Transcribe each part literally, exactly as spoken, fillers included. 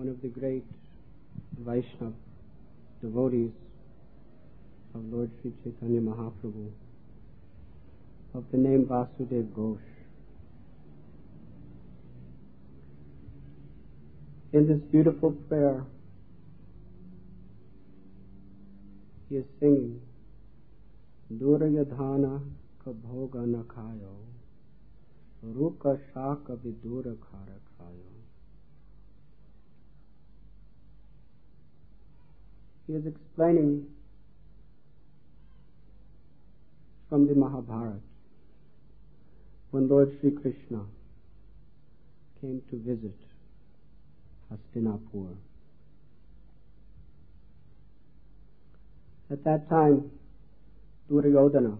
one of the great Vaishnava devotees of Lord Sri Chaitanya Mahaprabhu, of the name Vasudev Ghosh. In this beautiful prayer, he is singing, Durayadhana kabhoga nakhayo, ruka shaka vidura kharakhayo. He is explaining from the Mahabharata when Lord Sri Krishna came to visit Hastinapur. At that time, Duryodhana,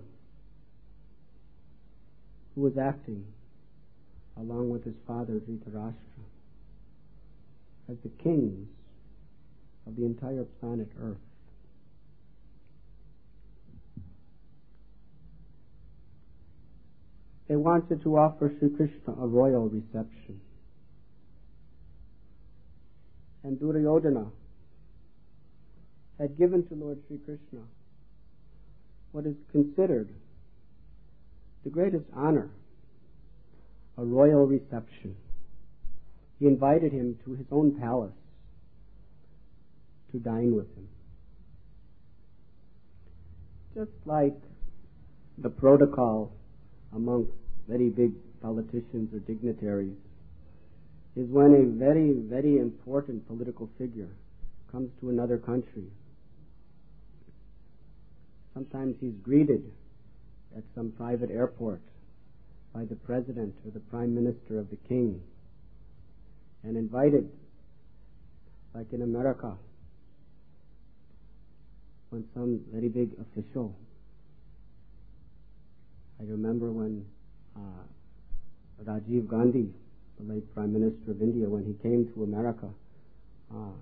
who was acting along with his father Dhritarashtra as the kings of the entire planet Earth, they wanted to offer Sri Krishna a royal reception. And Duryodhana had given to Lord Sri Krishna what is considered the greatest honor, a royal reception. He invited him to his own palace to dine with him. Just like the protocol among very big politicians or dignitaries is when a very, very important political figure comes to another country. Sometimes he's greeted at some private airport by the president or the prime minister of the king and invited, like in America, when some very big official. I remember when uh, Rajiv Gandhi, the late Prime Minister of India, when he came to America, uh,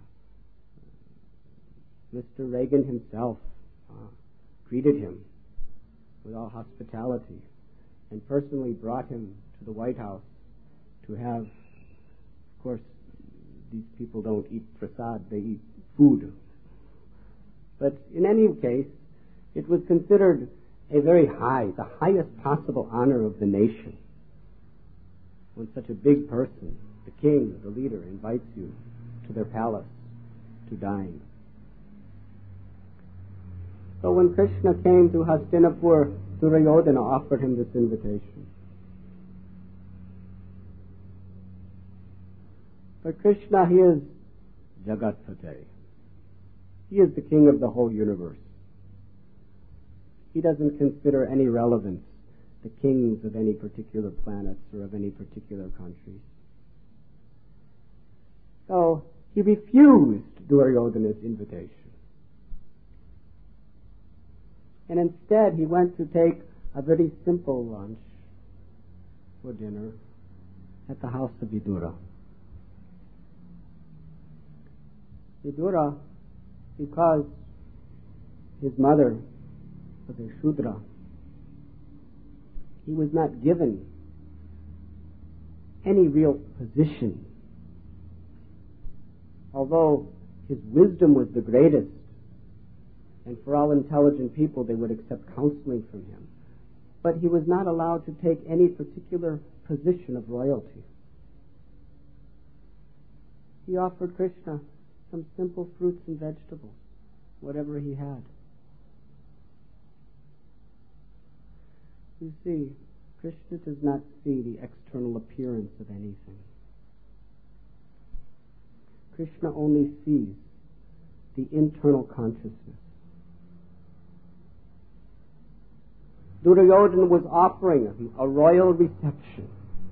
Mister Reagan himself uh, greeted him with all hospitality and personally brought him to the White House to have, of course, these people don't eat prasad, they eat food. But in any case, it was considered a very high, the highest possible honor of the nation when such a big person, the king, the leader, invites you to their palace to dine. So when Krishna came to Hastinapur, Duryodhana offered him this invitation. But Krishna, he is Jagatpate. He is the king of the whole universe. He doesn't consider any relevance the kings of any particular planets or of any particular countries. So he refused Duryodhana's invitation. And instead he went to take a very simple lunch for dinner at the house of Vidura. Vidura, because his mother was a Shudra, he was not given any real position. Although his wisdom was the greatest, and for all intelligent people they would accept counseling from him, but he was not allowed to take any particular position of royalty. He offered Krishna some simple fruits and vegetables, whatever he had. You see, Krishna does not see the external appearance of anything. Krishna only sees the internal consciousness. Duryodhana was offering him a royal reception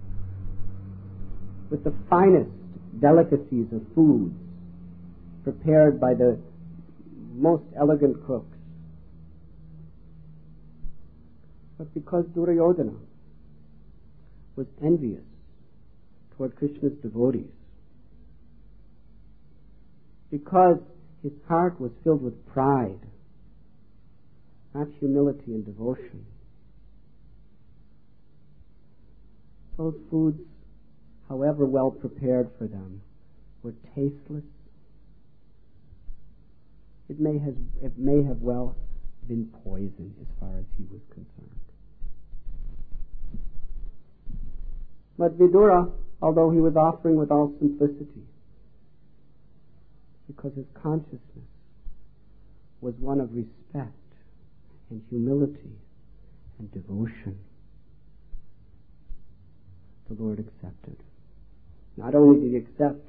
with the finest delicacies of foods prepared by the most elegant cooks. But because Duryodhana was envious toward Krishna's devotees, because his heart was filled with pride, not humility and devotion, those foods, however well prepared for them, were tasteless. It may have, it may have well been poison as far as he was concerned. But Vidura, although he was offering with all simplicity, because his consciousness was one of respect and humility and devotion, the Lord accepted. Not only did he accept,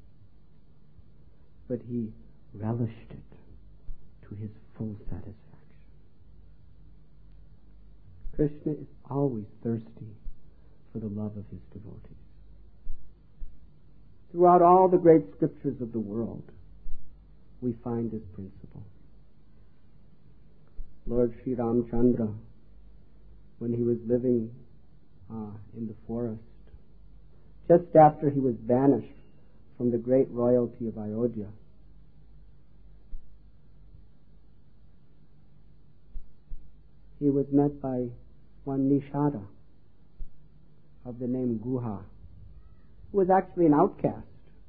but he relished it to his full satisfaction. Krishna is always thirsty for the love of his devotees. Throughout all the great scriptures of the world, we find this principle. Lord Sri Ramchandra, when he was living uh, in the forest, just after he was banished from the great royalty of Ayodhya, he was met by one Nishada of the name Guha, who was actually an outcast.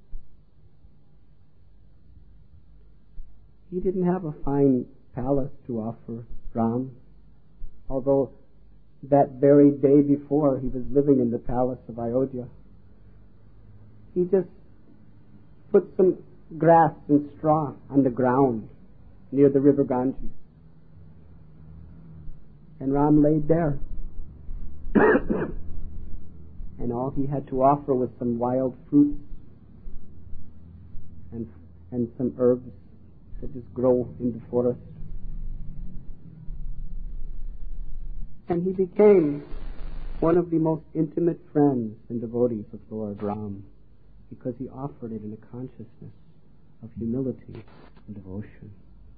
He didn't have a fine palace to offer Ram, although that very day before he was living in the palace of Ayodhya. He just put some grass and straw on the ground near the river Ganges. And Ram laid there. And all he had to offer was some wild fruits and, and some herbs that just grow in the forest. And he became one of the most intimate friends and devotees of Lord Ram, because he offered it in a consciousness of humility and devotion.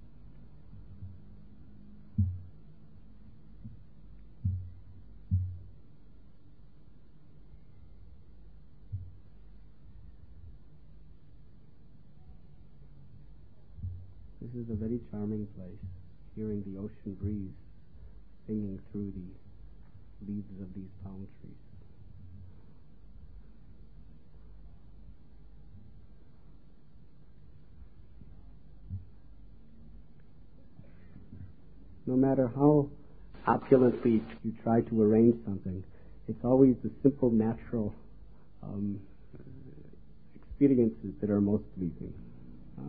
This is a very charming place, hearing the ocean breeze singing through the leaves of these palm trees. No matter how opulently you try to arrange something, it's always the simple, natural um, experiences that are most pleasing. Huh?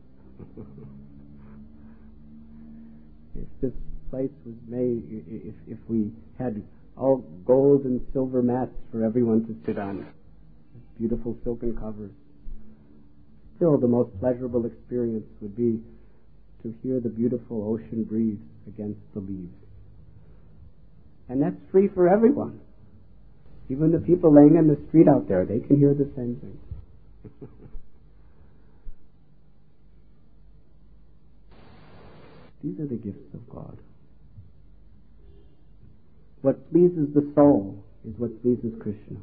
If this place was made, if, if we had all gold and silver mats for everyone to sit on, beautiful silken covers, still the most pleasurable experience would be to hear the beautiful ocean breeze against the leaves. And that's free for everyone. Even the people laying in the street out there, they can hear the same thing. These are the gifts of God. What pleases the soul is what pleases Krishna.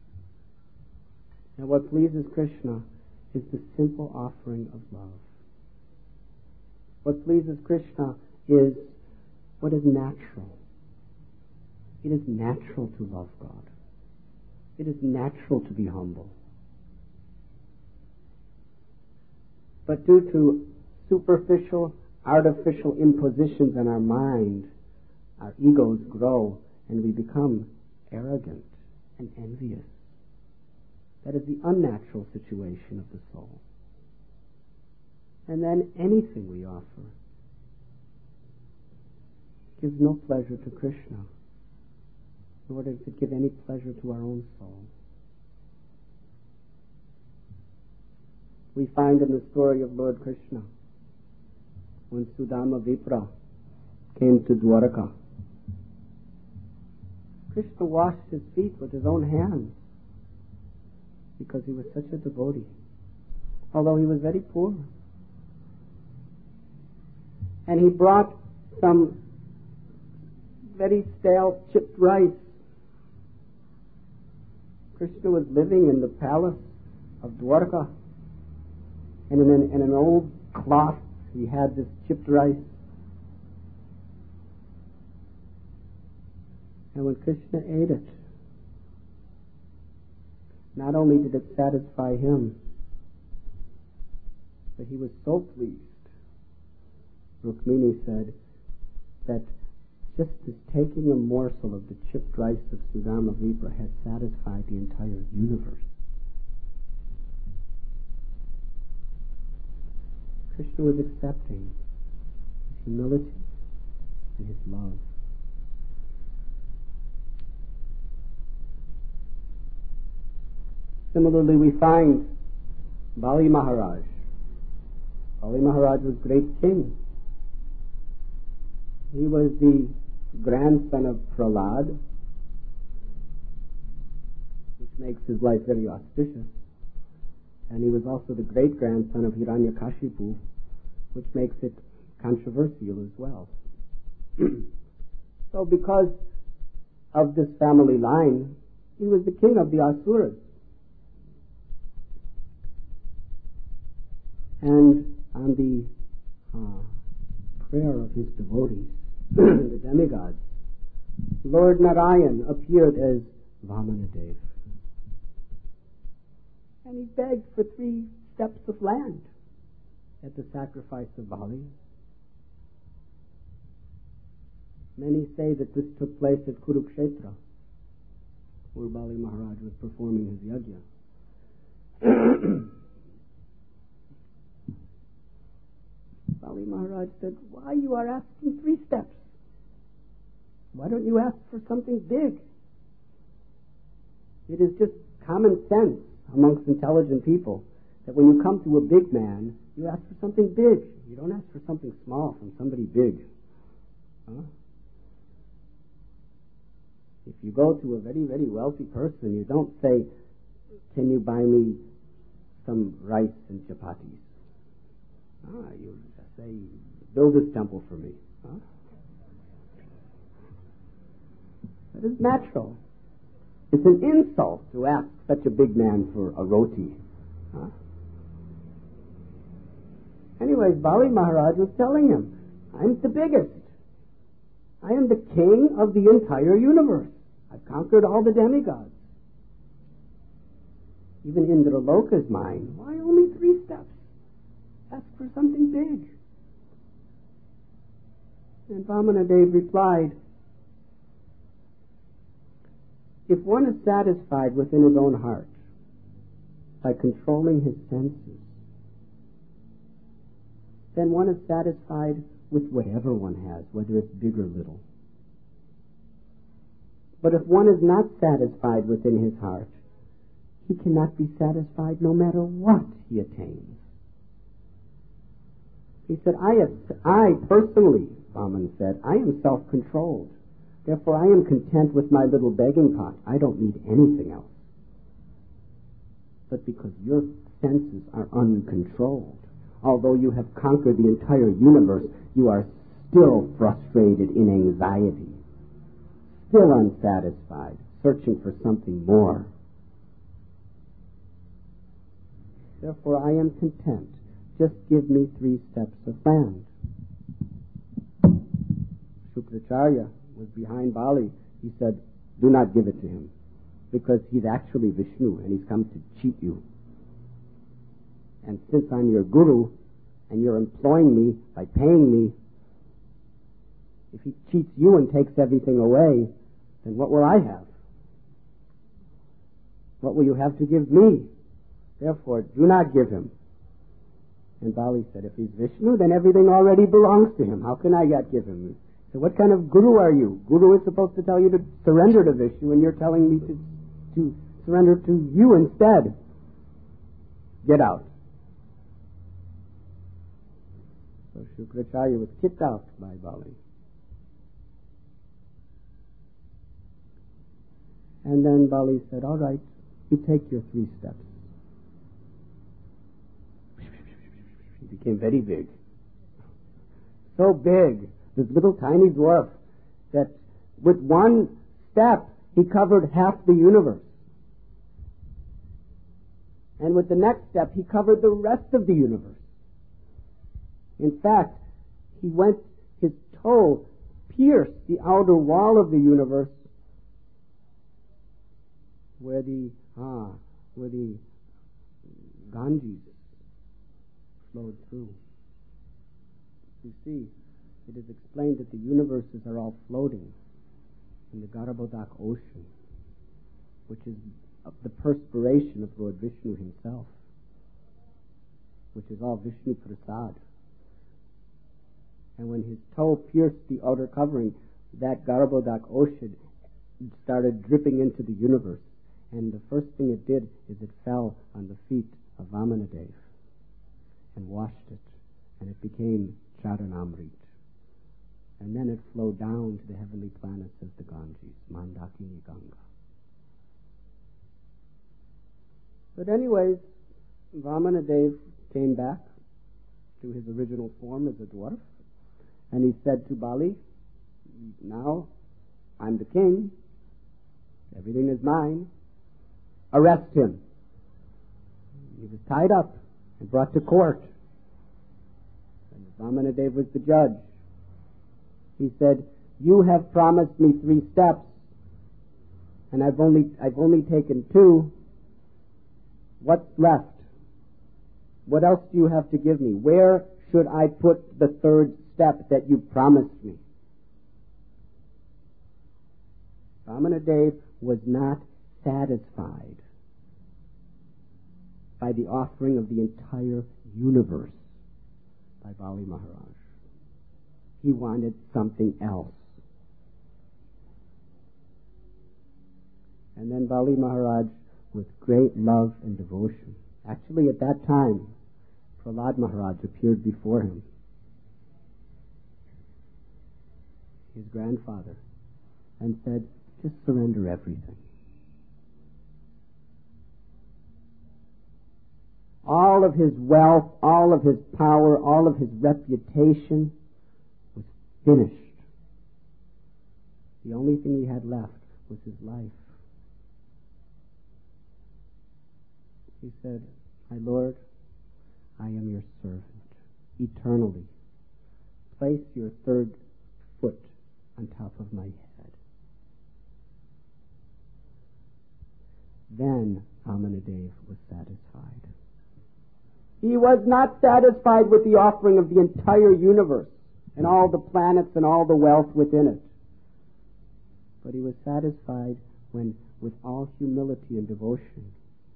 And what pleases Krishna is the simple offering of love. What pleases Krishna is what is natural. It is natural to love God. It is natural to be humble. But due to superficial, artificial impositions on our mind, our egos grow and we become arrogant and envious. That is the unnatural situation of the soul. And then anything we offer gives no pleasure to Krishna, nor does it give any pleasure to our own soul. We find in the story of Lord Krishna, when Sudama Vipra came to Dwaraka, Krishna washed his feet with his own hands because he was such a devotee, although he was very poor. And he brought some very stale chipped rice. Krishna was living in the palace of Dwaraka, and in an, in an old cloth he had this chipped rice. And when Krishna ate it, not only did it satisfy him, But he was so pleased. Rukmini said that just as taking a morsel of the chipped rice of Sudama Vipra has satisfied the entire universe. Krishna was accepting his humility and his love. Similarly, we find Bali Maharaj. Bali Maharaj was a great king. He was the grandson of Prahlad, which makes his life very auspicious. And he was also the great-grandson of Hiranyakashipu, which makes it controversial as well. So because of this family line, he was the king of the Asuras. And on the uh, prayer of his devotees, the demigods, Lord Narayan appeared as Vamanadev. And he begged for three steps of land at the sacrifice of Bali. Many say that this took place at Kurukshetra, where Bali Maharaj was performing his yajna. Bali Maharaj said, why you are asking three steps? Why don't you ask for something big? It is just common sense amongst intelligent people that when you come to a big man, you ask for something big. You don't ask for something small from somebody big. Huh? If you go to a very, very wealthy person, you don't say, can you buy me some rice and chapatis? Ah, you say, build this temple for me. Huh? That is natural. It's an insult to ask such a big man for a roti. Huh? Anyways, Bali Maharaj was telling him, I'm the biggest. I am the king of the entire universe. I've conquered all the demigods. Even Indraloka's mine. Why only three steps? Ask for something big. And Vamanadev replied, if one is satisfied within his own heart by controlling his senses, then one is satisfied with whatever one has, whether it's big or little. But if one is not satisfied within his heart, he cannot be satisfied no matter what he attains. He said, I, have, I personally, Vaman said, I am self-controlled. Therefore, I am content with my little begging pot. I don't need anything else. But because your senses are uncontrolled, although you have conquered the entire universe, you are still frustrated in anxiety, still unsatisfied, searching for something more. Therefore, I am content. Just give me three steps of land. Shukracharya was behind Bali. He said, do not give it to him, because he's actually Vishnu and he's come to cheat you. And since I'm your guru and you're employing me by paying me, if he cheats you and takes everything away, then what will I have? What will you have to give me? Therefore, do not give him. And Bali said, if he's Vishnu, then everything already belongs to him. How can I yet give him? So what kind of guru are you? Guru is supposed to tell you to surrender to Vishnu, and you're telling me to, to surrender to you instead. Get out. So Shukracharya was kicked out by Bali. And then Bali said, all right, you take your three steps. He became very big. So big, this little tiny dwarf, that with one step he covered half the universe. And with the next step he covered the rest of the universe. In fact, he went, his toe pierced the outer wall of the universe where the, ah, where the Ganges flowed through. You see, it is explained that the universes are all floating in the Garbhodak ocean, which is the perspiration of Lord Vishnu himself, which is all Vishnu Prasad. And when his toe pierced the outer covering, that Garbhodak ocean started dripping into the universe. And the first thing it did is it fell on the feet of Vamanadev and washed it, and it became Charanamrit. And then it flowed down to the heavenly planets as the Ganges, Mandakini Ganga. But anyways, Vamanadev came back to his original form as a dwarf, and he said to Bali, now I'm the king, everything is mine, arrest him. He was tied up and brought to court. And Vamanadev was the judge. He said, you have promised me three steps, and I've only I've only taken two. What's left? What else do you have to give me? Where should I put the third step that you promised me? Vamanadev was not satisfied by the offering of the entire universe by Bali Maharaj. He wanted something else. And then Bali Maharaj, with great love and devotion, actually at that time, Prahlad Maharaj appeared before him, his grandfather, and said, just surrender everything. All of his wealth, all of his power, all of his reputation was finished. The only thing he had left was his life. He said, my Lord, I am your servant eternally. Place your third foot on top of my head. Then Vamanadev was satisfied. He was not satisfied with the offering of the entire universe and all the planets and all the wealth within it. But he was satisfied when, with all humility and devotion,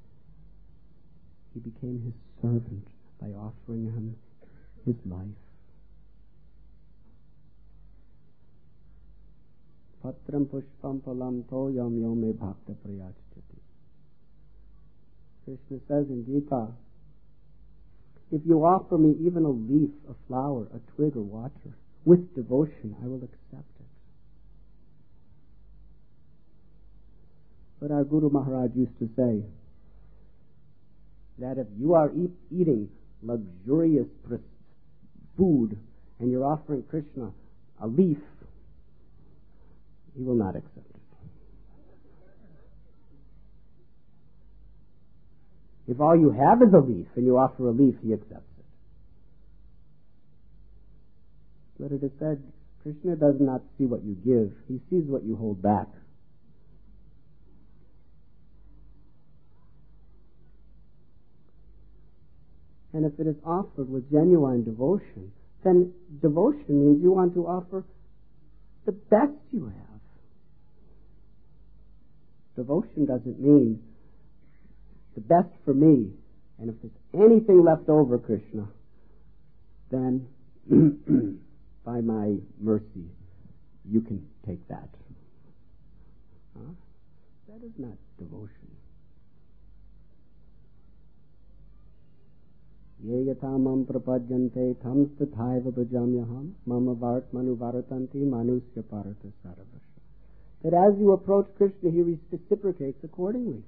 he became his servant by offering him his life. Patram pushpam palam to yam yome bhakta prayachati. Krishna says in Gita, if you offer me even a leaf, a flower, a twig, or water, with devotion, I will accept it. But our Guru Maharaj used to say that if you are eat, eating luxurious food and you're offering Krishna a leaf, he will not accept it. If all you have is a leaf and you offer a leaf, he accepts it. But it is said, Krishna does not see what you give, he sees what you hold back. And if it is offered with genuine devotion, then devotion means you want to offer the best you have. Devotion doesn't mean the best for me, and if there's anything left over, Krishna, then by my mercy, you can take that. Huh? That is not devotion. Ye yatha mam prapadyante tham stathaiva bhajamyaham mama vart manu varatanti manusya parata saravasya. That as you approach Krishna, he reciprocates accordingly.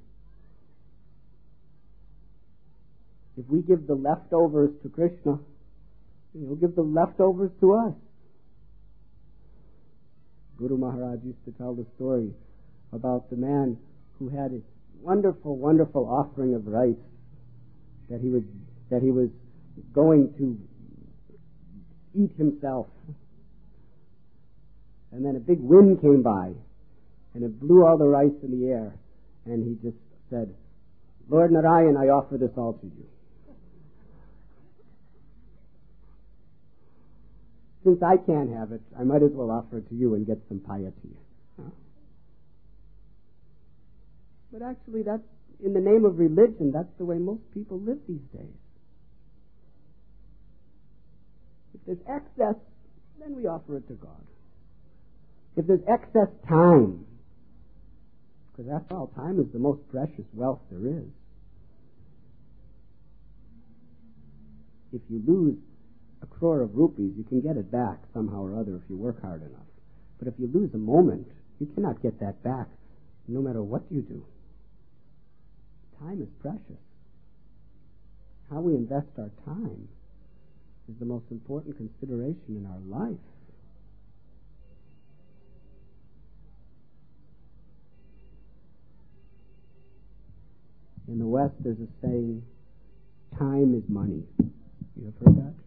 If we give the leftovers to Krishna, he'll give the leftovers to us. Guru Maharaj used to tell the story about the man who had a wonderful, wonderful offering of rice that he was that he was going to eat himself. And then a big wind came by, and it blew all the rice in the air, and he just said, Lord Narayan, I offer this all to you. since I can't have it, I might as well offer it to you and get some piety. Huh? But actually, that's, in the name of religion, that's the way most people live these days. If there's excess, then we offer it to God. If there's excess time, because after all, time is the most precious wealth there is. If you lose a crore of rupees, you can get it back somehow or other if you work hard enough. But if you lose a moment, you cannot get that back, no matter what you do. Time is precious. How we invest our time is the most important consideration in our life. In the West, there's a saying, time is money. You have heard that?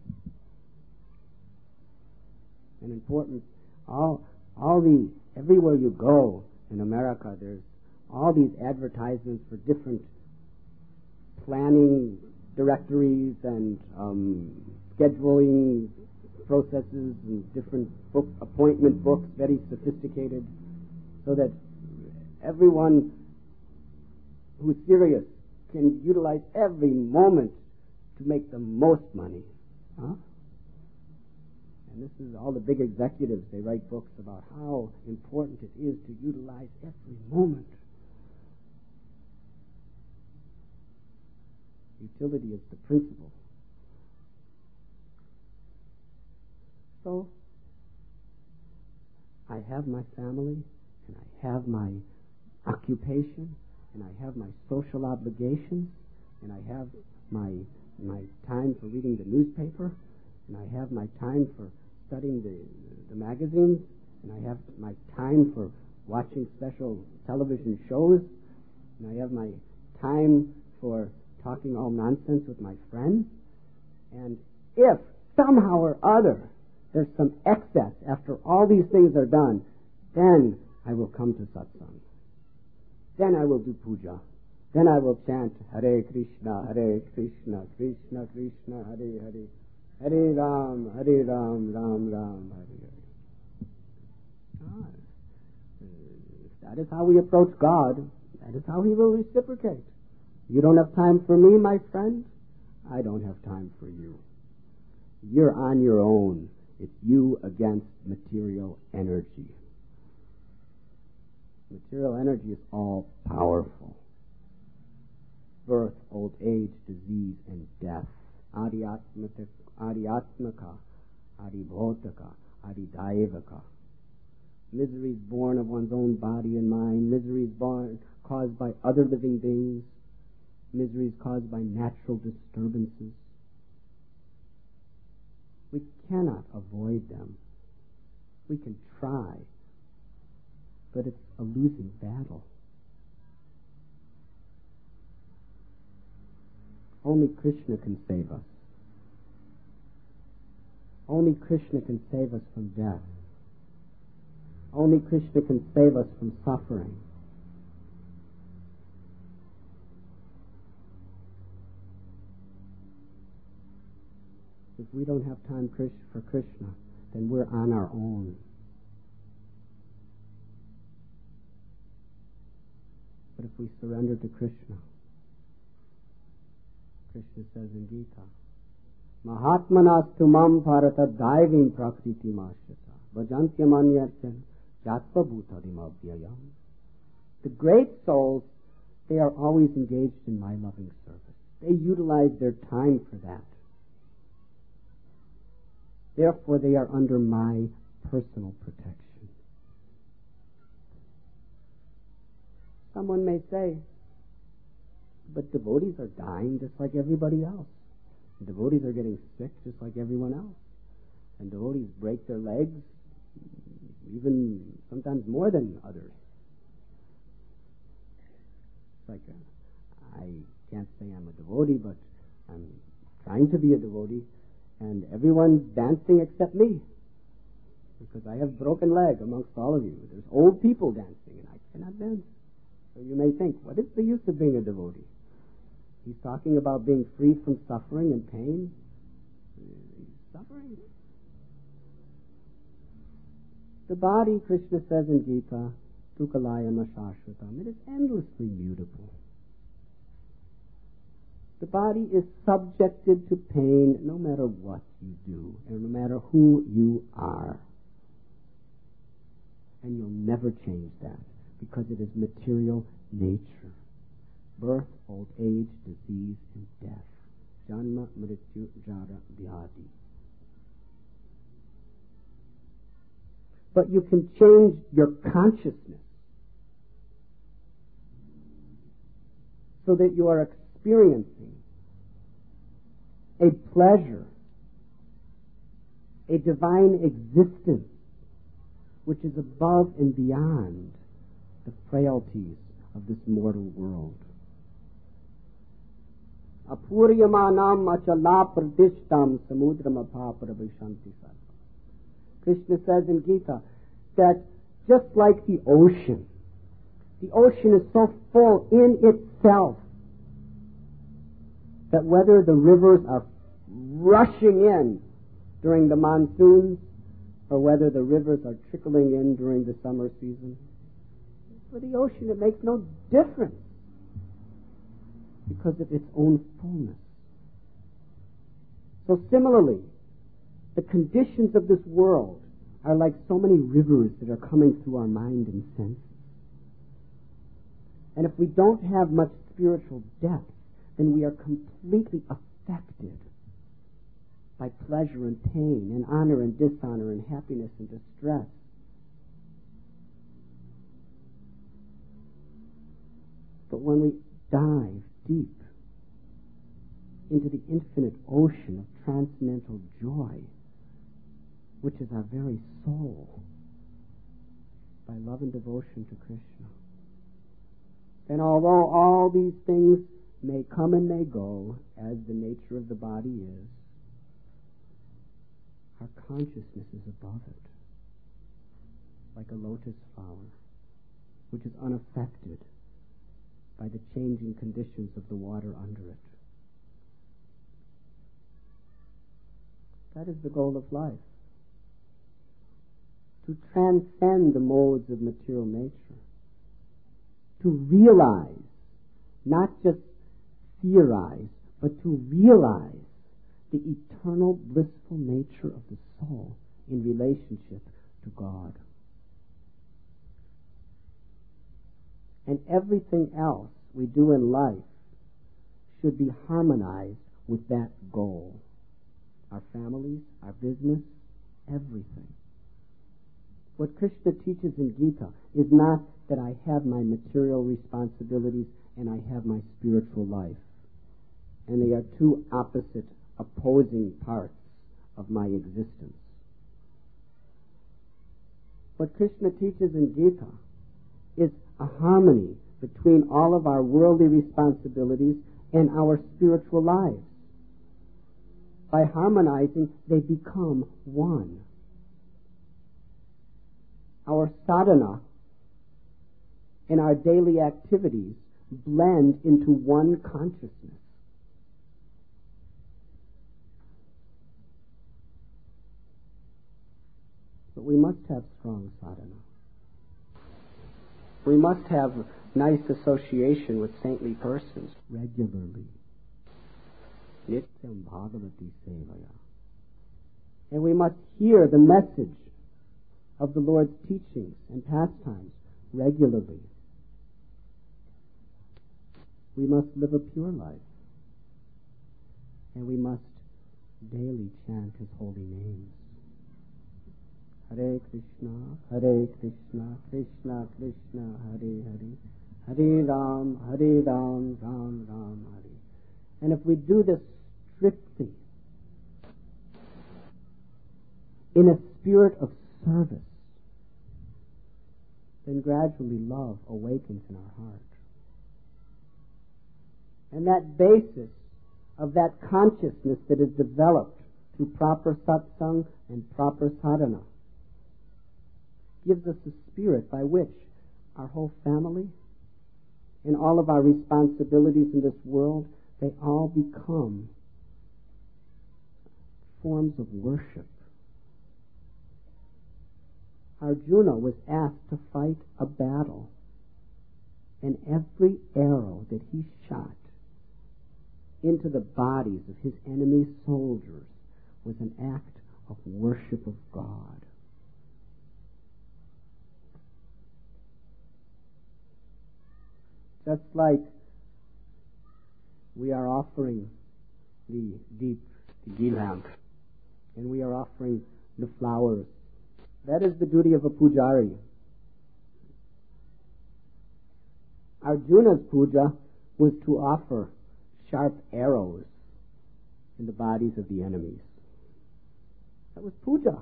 An important, all, all the, everywhere you go in America, there's all these advertisements for different planning directories and um, scheduling processes and different book appointment books, very sophisticated, so that everyone who's serious can utilize every moment to make the most money. Huh? And this is all the big executives, they write books about how important it is to utilize every moment. Utility is the principle. So, I have my family, and I have my occupation, and I have my social obligations, and I have my my time for reading the newspaper, and I have my time for studying the, the magazines, and I have my time for watching special television shows, and I have my time for talking all nonsense with my friends. And if somehow or other there's some excess after all these things are done, then I will come to satsang. Then I will do puja. Then I will chant Hare Krishna, Hare Krishna, Krishna Krishna, Hare Hare, Hare Ram, Hare Ram, Ram Ram, Hare Hare. Ah, if that is how we approach God, that is how He will reciprocate. You don't have time for me, my friend? I don't have time for you. You're on your own. It's you against material energy. Material energy is all powerful. Birth, old age, disease, and death. Adhyatmaka, adhyatmaka, adhibhotaka, adhidaivaka. Miseries born of one's own body and mind. Miseries born caused by other living beings. Miseries caused by natural disturbances. We cannot avoid them. We can try, but it's a losing battle. Only Krishna can save us. Only Krishna can save us from death. Only Krishna can save us from suffering. If we don't have time for Krishna, then we're on our own. But if we surrender to Krishna, Krishna says in Gita, Mahatmanastu mam bharata daivim prakriti mashyata vajantyamanyarchan jatva bhutadim abhyayam. The great souls, they are always engaged in my loving service. They utilize their time for that. Therefore, they are under my personal protection. Someone may say, but devotees are dying just like everybody else. And devotees are getting sick just like everyone else. And devotees break their legs, even sometimes more than others. It's like, a, I can't say I'm a devotee, but I'm trying to be a devotee. And everyone's dancing except me, because I have broken leg amongst all of you. There's old people dancing, and I cannot dance. So you may think, what is the use of being a devotee? He's talking about being free from suffering and pain. He's suffering. The body, Krishna says in Gita, Dukalayama Shashvatam, it is endlessly mutable. The body is subjected to pain no matter what you do, and no matter who you are. And you'll never change that, because it is material nature. Birth, old age, disease, and death. Janma, Mrityu, Jara, Vyadi. But you can change your consciousness so that you are experiencing a pleasure, a divine existence, which is above and beyond the frailties of this mortal world. Apuryamanam achala pradishtam samudram apaparabhishanti sarva. Krishna says in Gita that just like the ocean, the ocean is so full in itself that whether the rivers are rushing in during the monsoons or whether the rivers are trickling in during the summer season, for the ocean it makes no difference because of its own fullness. So similarly, the conditions of this world are like so many rivers that are coming through our mind and senses. And if we don't have much spiritual depth, then we are completely affected by pleasure and pain, and honor and dishonor, and happiness and distress. But when we dive deep into the infinite ocean of transcendental joy, which is our very soul, by love and devotion to Krishna, then although all these things may come and may go, as the nature of the body is, our consciousness is above it, like a lotus flower, which is unaffected by the changing conditions of the water under it. That is the goal of life, to transcend the modes of material nature, to realize, not just theorize, but to realize the eternal blissful nature of the soul in relationship to God. And everything else we do in life should be harmonized with that goal. Our families, our business, everything. What Krishna teaches in Gita is not that I have my material responsibilities and I have my spiritual life. And they are two opposite, opposing parts of my existence. What Krishna teaches in Gita is a harmony between all of our worldly responsibilities and our spiritual lives. By harmonizing, they become one. Our sadhana and our daily activities blend into one consciousness. But we must have strong sadhana. We must have nice association with saintly persons regularly. Nityam Bhagavati Sevaya. And we must hear the message of the Lord's teachings and pastimes regularly. We must live a pure life. And we must daily chant His holy names. Hare Krishna, Hare Krishna, Krishna Krishna, Hare Hare, Hare Ram, Hare Ram, Ram Ram, Hare. And if we do this strictly, in a spirit of service, then gradually love awakens in our heart. And that basis of that consciousness that is developed through proper satsang and proper sadhana gives us a spirit by which our whole family and all of our responsibilities in this world, they all become forms of worship. Arjuna was asked to fight a battle, and every arrow that he shot into the bodies of his enemy soldiers was an act of worship of God. Just like we are offering the deep ghee lamp, and we are offering the flowers. That is the duty of a pujari. Arjuna's puja was to offer sharp arrows in the bodies of the enemies. That was puja.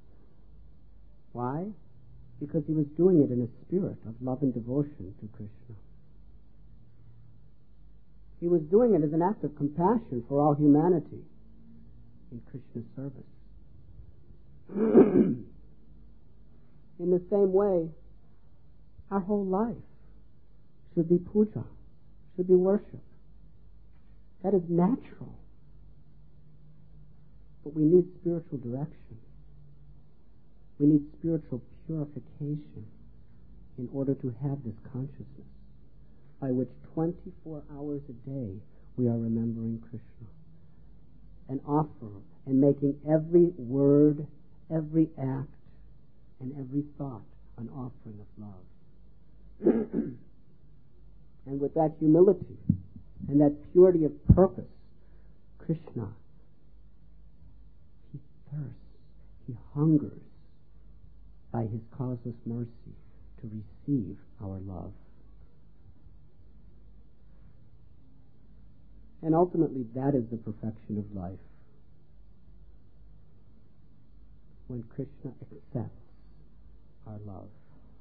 Why? Because he was doing it in a spirit of love and devotion to Krishna. He was doing it as an act of compassion for all humanity in Krishna's service. In the same way, our whole life should be puja, should be worship. That is natural. But we need spiritual direction. We need spiritual purification in order to have this consciousness by which twenty-four hours a day we are remembering Krishna and offer and making every word, every act, and every thought an offering of love. And with that humility and that purity of purpose, Krishna, he thirsts, he hungers by his causeless mercy to receive our love. And ultimately, that is the perfection of life. When Krishna accepts our love.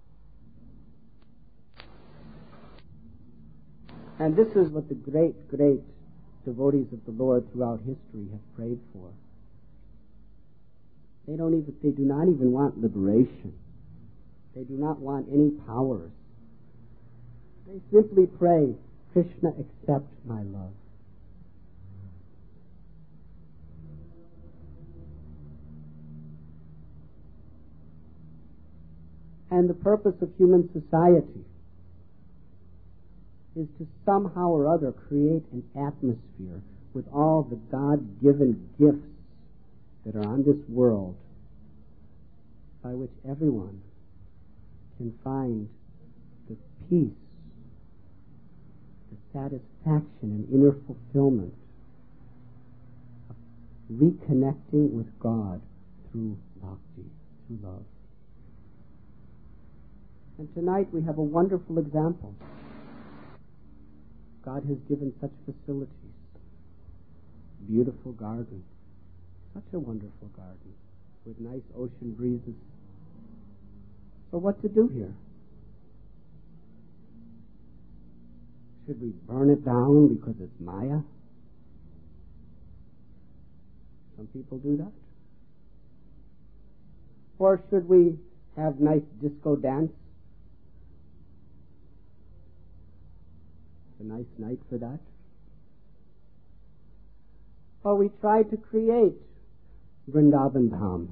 And this is what the great, great devotees of the Lord throughout history have prayed for. They don't even, they do not even want liberation. They do not want any powers. They simply pray, Krishna, accept my love. And the purpose of human society is to somehow or other create an atmosphere with all the God-given gifts that are on this world by which everyone can find the peace, the satisfaction and inner fulfillment of reconnecting with God through bhakti, through love. And tonight we have a wonderful example. God has given such facilities. Beautiful garden. Such a wonderful garden with nice ocean breezes. So what to do here? Should we burn it down because it's Maya? Some people do that. Or should we have nice disco dance? A nice night for that. Or we try to create Vrindavan Dham.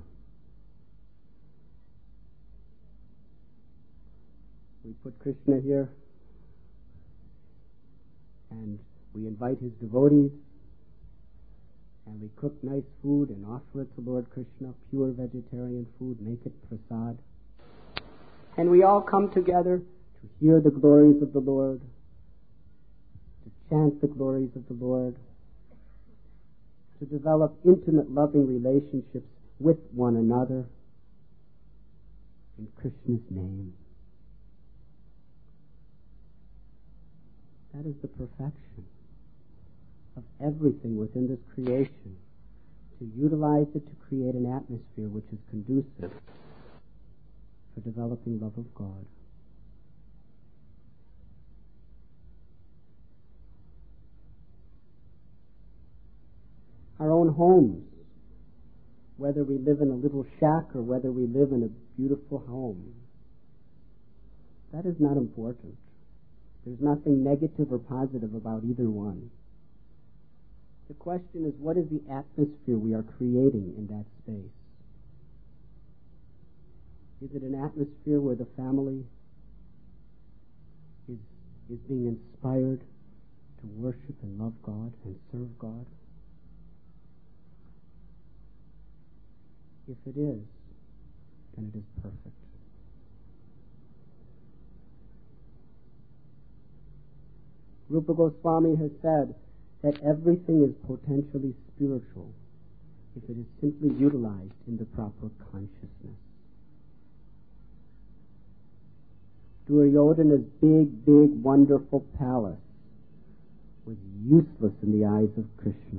We put Krishna here and we invite his devotees and we cook nice food and offer it to Lord Krishna, pure vegetarian food, make it prasad. And we all come together to hear the glories of the Lord, to chant the glories of the Lord, to develop intimate, loving relationships with one another in Krishna's name. That is the perfection of everything within this creation, to utilize it to create an atmosphere which is conducive for developing love of God. Our own homes, whether we live in a little shack or whether we live in a beautiful home, that is not important. There's nothing negative or positive about either one. The question is, what is the atmosphere we are creating in that space? Is it an atmosphere where the family is, is being inspired to worship and love God and serve God? If it is, then it is perfect. Rupa Goswami has said that everything is potentially spiritual if it is simply utilized in the proper consciousness. Duryodhana's big, big, wonderful palace was useless in the eyes of Krishna.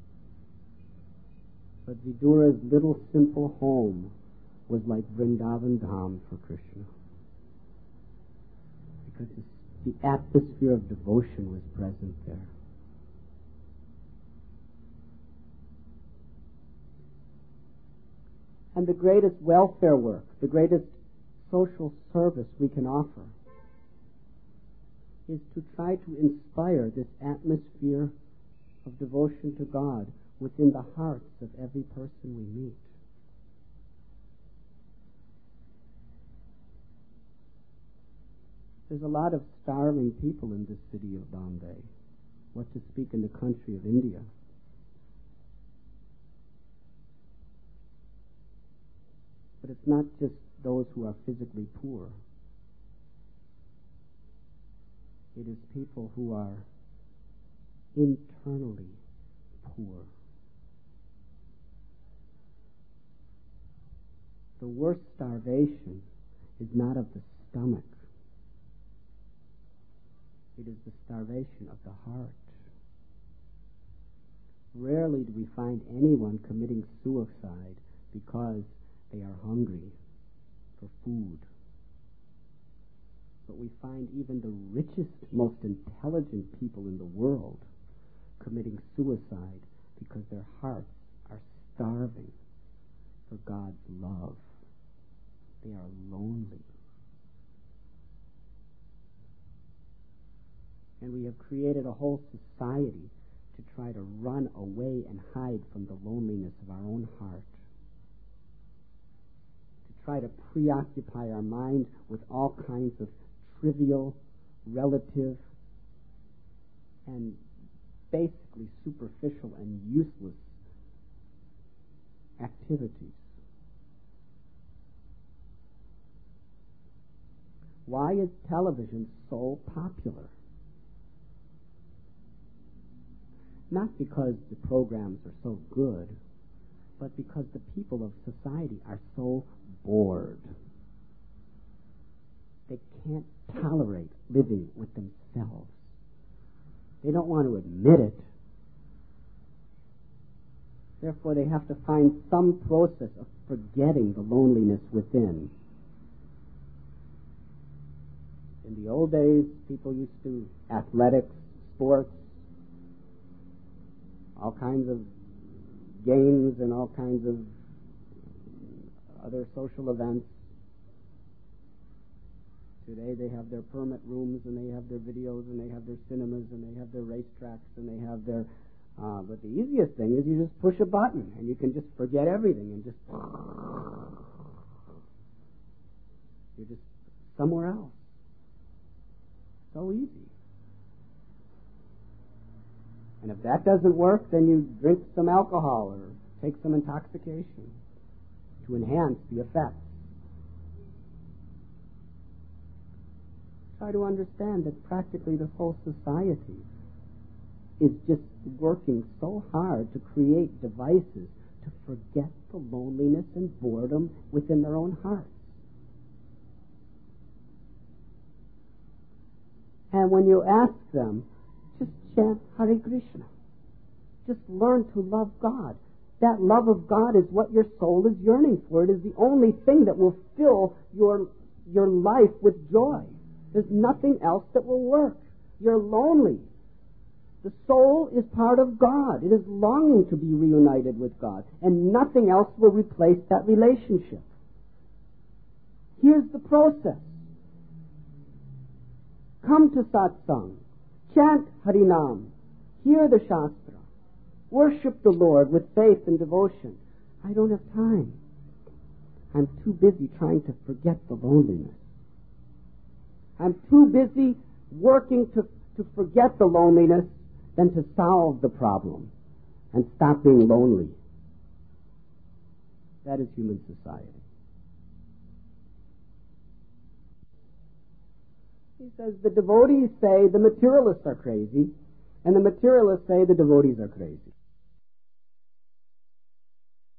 But Vidura's little simple home was like Vrindavan Dham for Krishna, because the atmosphere of devotion was present there. And the greatest welfare work, the greatest social service we can offer is to try to inspire this atmosphere of devotion to God within the hearts of every person we meet. There's a lot of starving people in this city of Bombay, what to speak in the country of India. But it's not just those who are physically poor. It is people who are internally poor. The worst starvation is not of the stomach. It is the starvation of the heart. Rarely do we find anyone committing suicide because they are hungry for food. But we find even the richest, most intelligent people in the world committing suicide because their hearts are starving for God's love. They are lonely. And we have created a whole society to try to run away and hide from the loneliness of our own heart. To try to preoccupy our mind with all kinds of trivial, relative, and basically superficial and useless activities. Why is television so popular? Not because the programs are so good, but because the people of society are so bored. They can't tolerate living with themselves. They don't want to admit it. Therefore, they have to find some process of forgetting the loneliness within. In the old days, people used to athletics, sports, all kinds of games and all kinds of other social events. Today they have their permit rooms and they have their videos and they have their cinemas and they have their racetracks and they have their... Uh, but the easiest thing is you just push a button and you can just forget everything and just... You're just somewhere else. So easy. And if that doesn't work, then you drink some alcohol or take some intoxication to enhance the effects. Try to understand that practically the whole society is just working so hard to create devices to forget the loneliness and boredom within their own hearts. And when you ask them, just chant Hare Krishna. Just learn to love God. That love of God is what your soul is yearning for. It is the only thing that will fill your, your life with joy. There's nothing else that will work. You're lonely. The soul is part of God. It is longing to be reunited with God, and nothing else will replace that relationship. Here's the process. Come to satsang, chant Harinam, hear the Shastra, worship the Lord with faith and devotion. I don't have time. I'm too busy trying to forget the loneliness. I'm too busy working to, to forget the loneliness than to solve the problem and stop being lonely. That is human society. He says the devotees say the materialists are crazy, and the materialists say the devotees are crazy.